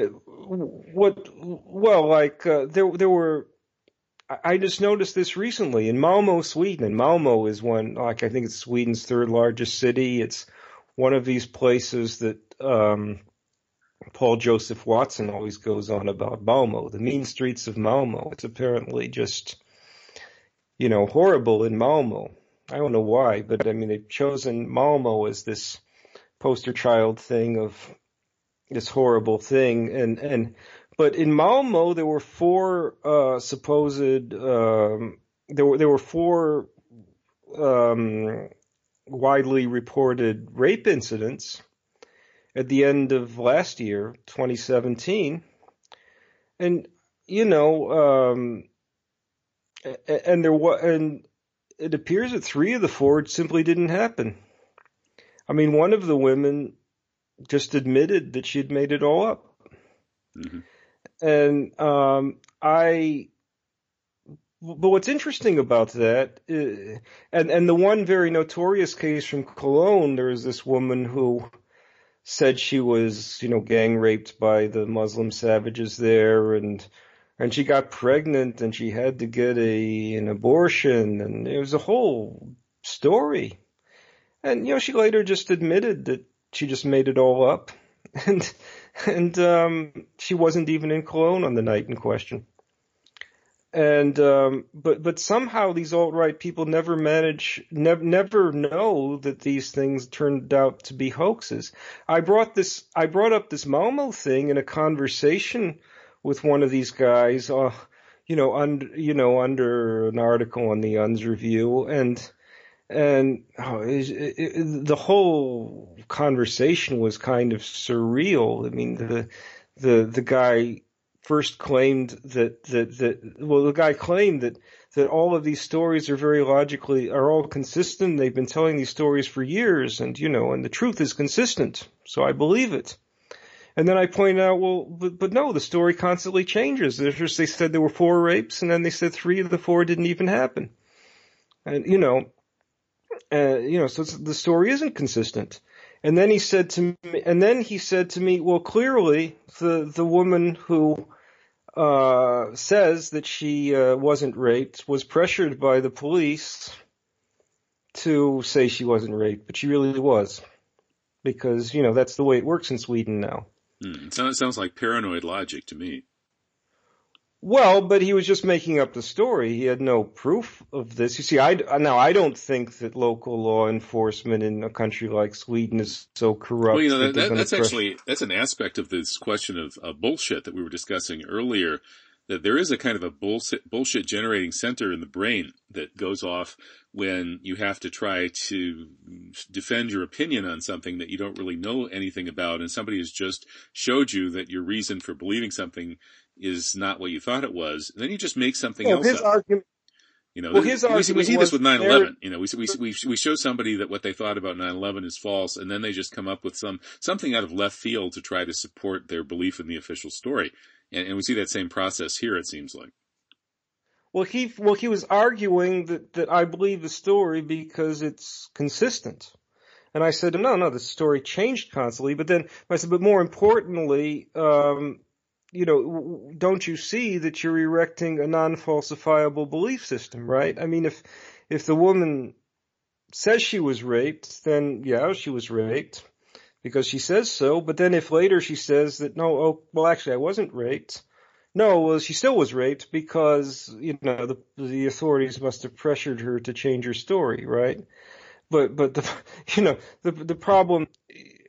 what well like uh, there there were I just noticed this recently in Malmo, Sweden, and Malmo is one, like, I think it's Sweden's third largest city. It's one of these places that um Paul Joseph Watson always goes on about. Malmo, the mean streets of Malmo. It's apparently just, you know, horrible in Malmo. I don't know why, but I mean, they've chosen Malmo as this poster child thing of this horrible thing. And, and, but in Malmo, there were four, uh, supposed, um, there were, there were four, um, widely reported rape incidents at the end of last year, twenty seventeen. And, you know, um, and there was, and it appears that three of the four simply didn't happen. I mean, one of the women just admitted that she'd made it all up. Mm-hmm. And, um, I, but what's interesting about that, is, and, and the one very notorious case from Cologne, there was this woman who said she was, you know, gang raped by the Muslim savages there, and and she got pregnant and she had to get a an abortion, and it was a whole story. And you know, she later just admitted that she just made it all up, and and um she wasn't even in Cologne on the night in question. And um but but somehow these alt-right people never manage never never know that these things turned out to be hoaxes. I brought this I brought up this Malmo thing in a conversation with one of these guys, uh you know, under you know under an article on the U N S Review, and and oh, it, it, the whole conversation was kind of surreal. I mean, the the the guy first claimed that, that, that, well, the guy claimed that, that all of these stories are very logically, are all consistent. They've been telling these stories for years, and, you know, and the truth is consistent. So I believe it. And then I point out, well, but, but no, the story constantly changes. There's just, they said there were four rapes, and then they said three of the four didn't even happen. And, you know, uh, you know, so it's, the story isn't consistent. And then he said to me, and then he said to me, well, clearly the, the woman who, uh, says that she, uh, wasn't raped was pressured by the police to say she wasn't raped, but she really was. Because, you know, that's the way it works in Sweden now. Hmm. It sounds, sounds like paranoid logic to me. Well, but he was just making up the story. He had no proof of this. You see, I, now I don't think that local law enforcement in a country like Sweden is so corrupt. Well, you know, that, that that, that's pressure. actually, that's an aspect of this question of uh, bullshit that we were discussing earlier, that there is a kind of a bullshit, bullshit generating center in the brain that goes off when you have to try to defend your opinion on something that you don't really know anything about, and somebody has just showed you that your reason for believing something is not what you thought it was, and then you just make something well, else his up. Argument, you know, well, his we, argument we see this with nine eleven. There, you know, we, we, we, we show somebody that what they thought about nine eleven is false, and then they just come up with some, something out of left field to try to support their belief in the official story. And, and we see that same process here, it seems like. Well, he, well, he was arguing that, that I believe the story because it's consistent. And I said, no, no, the story changed constantly. But then I said, but more importantly, um, you know, don't you see that you're erecting a non-falsifiable belief system, right? I mean, if, if the woman says she was raped, then yeah, she was raped because she says so. But then if later she says that, no, oh, well, actually I wasn't raped. No, well, she still was raped because, you know, the, the authorities must have pressured her to change her story, right? But, but the, you know, the, the problem,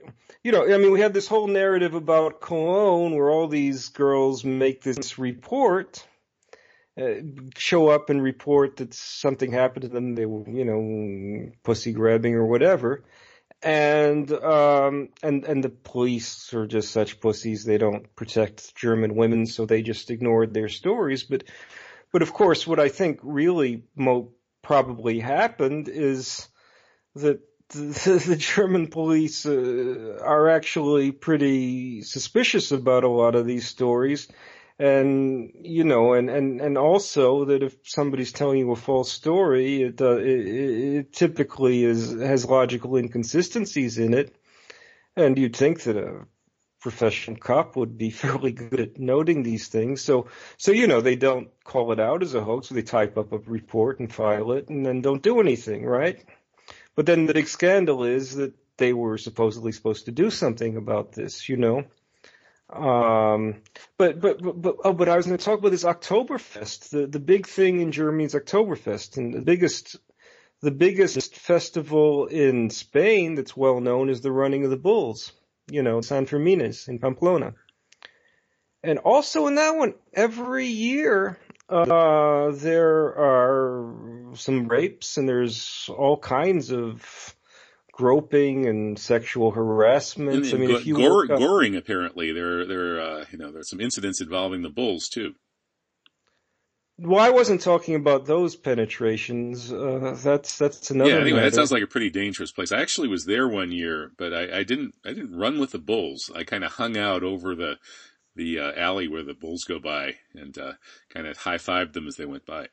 you know, I mean, we had this whole narrative about Cologne where all these girls make this report, uh, show up and report that something happened to them. They were, you know, pussy grabbing or whatever. And, um, and, and the police are just such pussies. They don't protect German women, so they just ignored their stories. But, but of course, what I think really mo- probably happened is that the, the German police uh, are actually pretty suspicious about a lot of these stories. And, you know, and, and, and also that if somebody's telling you a false story, it, uh, it, it typically is, has logical inconsistencies in it. And you'd think that a professional cop would be fairly good at noting these things. So, so, you know, they don't call it out as a hoax. They type up a report and file it and then don't do anything, right? But then the big scandal is that they were supposedly supposed to do something about this, you know. Um, but, but, but, but, oh, but I was going to talk about this Oktoberfest. The, the big thing in Germany is Oktoberfest, and the biggest, the biggest festival in Spain that's well known is the running of the bulls, you know, San Fermines in Pamplona. And also in that one, every year, uh, there are some rapes and there's all kinds of groping and sexual harassment. And, and I mean, go- if you gore, look up, goring, apparently, there, there, uh, you know, there's some incidents involving the bulls too. well, I wasn't talking about those penetrations. Uh, that's that's another. Yeah. Anyway, matter. that sounds like a pretty dangerous place. I actually was there one year, but I, I didn't, I didn't run with the bulls. I kind of hung out over the, the uh, alley where the bulls go by and uh, kind of high-fived them as they went by.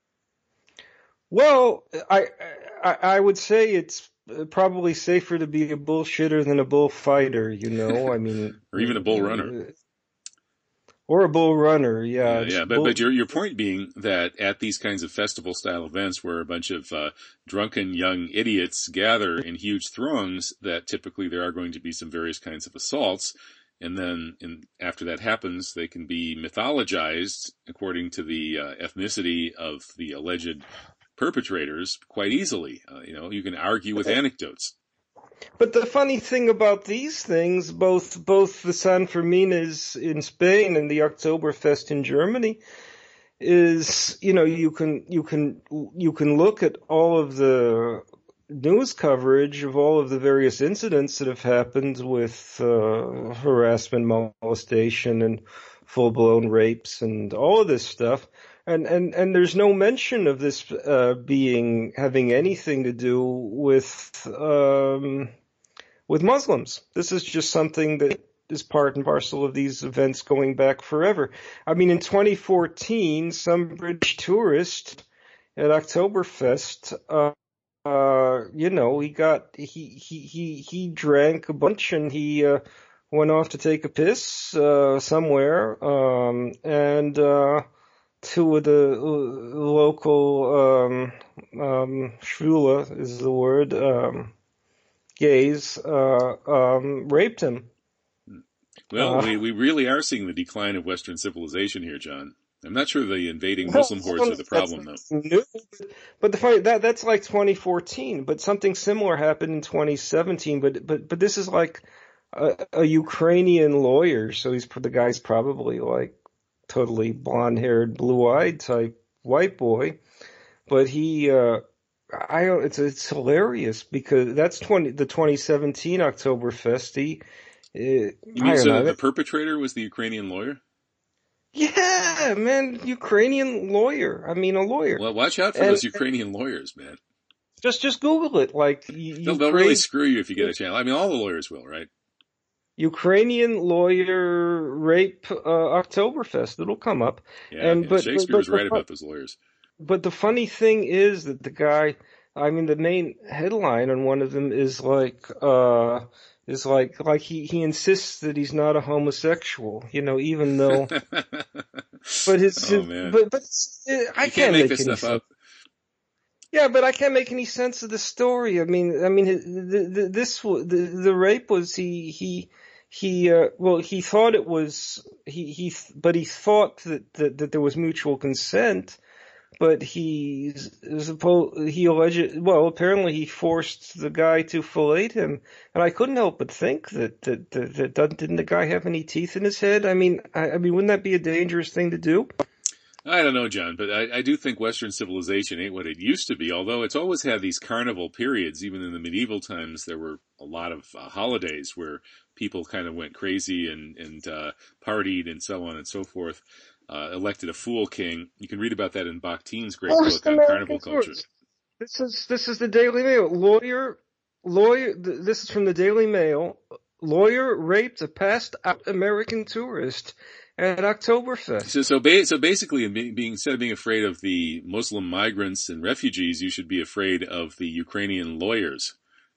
Well, I, I I would say it's probably safer to be a bullshitter than a bullfighter. You know, I mean, or even a bull runner. Or a bull runner, yeah. Yeah, yeah. But, bull- but your, your point being that at these kinds of festival style events where a bunch of, uh, drunken young idiots gather in huge throngs, that typically there are going to be some various kinds of assaults. And then in, after that happens, they can be mythologized according to the uh, ethnicity of the alleged perpetrators quite easily. Uh, you know, you can argue with anecdotes. But the funny thing about these things, both both the San Fermines in Spain and the Oktoberfest in Germany, is, you know, you can you can you can look at all of the news coverage of all of the various incidents that have happened with uh, harassment, molestation, and full-blown rapes and all of this stuff. And, and, and there's no mention of this, uh, being, having anything to do with, um, with Muslims. This is just something that is part and parcel of these events going back forever. I mean, in twenty fourteen, some British tourist at Oktoberfest, uh, uh, you know, he got, he, he, he, he drank a bunch and he, uh, went off to take a piss, uh, somewhere, um, and, uh, two of the local, um, um, Schwule is the word, um, gays, uh, um, raped him. Well, Uh, we, we really are seeing the decline of Western civilization here, John. I'm not sure the invading Muslim hordes are the problem, though. New, but the funny, that that's like twenty fourteen. But something similar happened in twenty seventeen. But but but this is like a, a Ukrainian lawyer, so he's the guy's probably like totally blonde-haired, blue-eyed type white boy. But he, uh, I don't. It's it's hilarious because that's twenty the twenty seventeen Oktoberfest. He, uh, You I mean don't so know. that the perpetrator was the Ukrainian lawyer? Yeah, man, Ukrainian lawyer. I mean, a lawyer. Well, watch out for And- those Ukrainian lawyers, man. Just just Google it. Like you, They'll, they'll really screw you if you get a chance. I mean, all the lawyers will, right? Ukrainian lawyer rape uh, Oktoberfest. It'll come up. Yeah, And- yeah, but- Shakespeare but- was but- right about those lawyers. But the funny thing is that the guy, I mean, the main headline on one of them is like, uh, is like, like he, he insists that he's not a homosexual, you know, even though, but his, Oh, man. but, but uh, I you can't, can't make make this any stuff sense. up. Yeah, but I can't make any sense of the story. I mean, I mean, the, the, this, the, the rape was he, he, he, uh, well, he thought it was, he, he, but he thought that, that, that there was mutual consent. but he's supposed he alleged well apparently he forced the guy to fillet him, and I couldn't help but think that that, that, that doesn't- didn't the guy have any teeth in his head? I mean, I, I mean, wouldn't that be a dangerous thing to do? I don't know, John, but I, I do think Western civilization ain't what it used to be, although it's always had these carnival periods. Even in the medieval times, there were a lot of uh, holidays where people kind of went crazy and, and uh, partied and so on and so forth, uh, elected a fool king. You can read about that in Bakhtin's great Forced book on American carnival culture. tourists. This is this is the Daily Mail. Lawyer, lawyer. th- This is from the Daily Mail. Lawyer raped a passed out American tourist at Oktoberfest. So, so, ba- so basically, in being, being, instead of being afraid of the Muslim migrants and refugees, you should be afraid of the Ukrainian lawyers.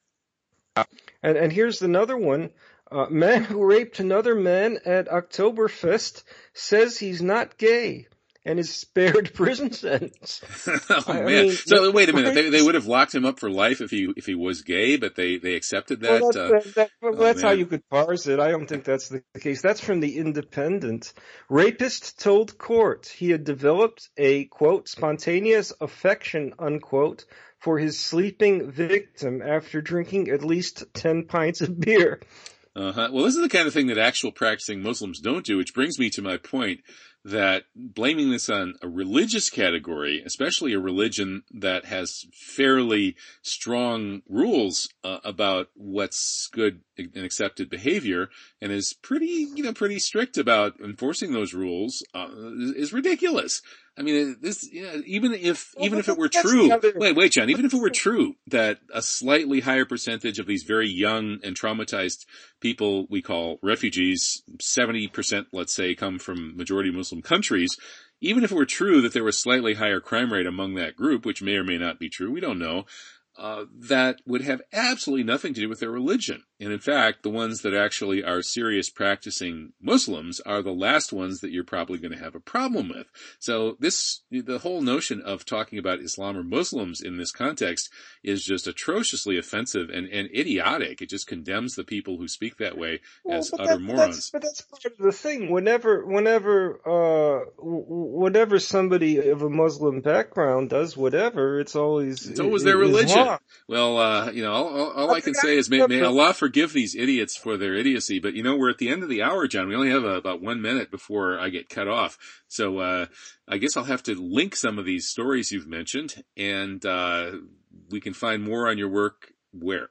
And and here's another one. Uh, man who raped another man at Oktoberfest says he's not gay and is spared prison sentence. Oh I, I man! mean, So that- wait a minute. They they would have locked him up for life if he if he was gay, but they they accepted that. Well, that's, uh, that, that, well, oh, that's how man. you could parse it. I don't think that's the case. That's from the Independent. Rapist told court he had developed a, quote, spontaneous affection, unquote, for his sleeping victim after drinking at least ten pints of beer. Uh-huh. Well, this is the kind of thing that actual practicing Muslims don't do, which brings me to my point that blaming this on a religious category, especially a religion that has fairly strong rules uh, about what's good and accepted behavior and is pretty, you know, pretty strict about enforcing those rules, uh, is ridiculous. I mean, this, you know, even if, Well, even if it were that's true, the other- wait, wait, John, even if it were true that a slightly higher percentage of these very young and traumatized people we call refugees, seventy percent, let's say, come from majority Muslim countries, even if it were true that there was slightly higher crime rate among that group, which may or may not be true, we don't know, uh, that would have absolutely nothing to do with their religion. And in fact, the ones that actually are serious practicing Muslims are the last ones that you're probably going to have a problem with. So this, the whole notion of talking about Islam or Muslims in this context is just atrociously offensive and, and idiotic. It just condemns the people who speak that way Well, as but utter that- morons. That's, but that's part of the thing. Whenever, whenever, uh, w- whenever somebody of a Muslim background does whatever, it's always It's always i- their i- religion. Islam. Well, uh, you know, all, all, all I can say is may, may Allah forgive these idiots for their idiocy. But, you know, we're at the end of the hour, John. We only have uh, about one minute before I get cut off. So uh, I guess I'll have to link some of these stories you've mentioned, and uh, we can find more on your work where?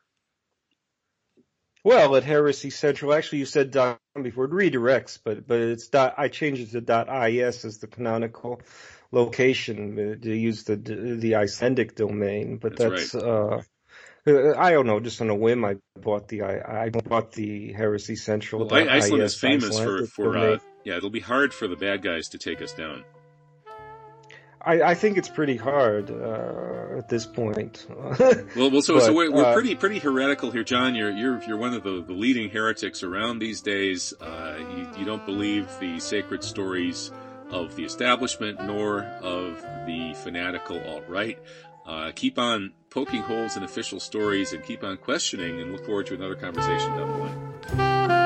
Well, at Heresy Central, actually, you said dot com before. It redirects, but but it's dot. I changed it to dot is as the canonical location uh, to use the the Icelandic domain. But That's that's, uh, uh, I don't know, just on a whim, I bought the I, I bought the Heresy Central. Well, I, Iceland is .is famous for, Icelandic for domain. uh, yeah, it'll be hard for the bad guys to take us down. I, I think it's pretty hard uh, at this point. Well, well, so But, so we're, we're uh, pretty pretty heretical here, John. You're you're you're one of the, the leading heretics around these days. Uh, you you don't believe the sacred stories of the establishment nor of the fanatical alt-right. Uh, keep on poking holes in official stories and keep on questioning, and look forward to another conversation down the line.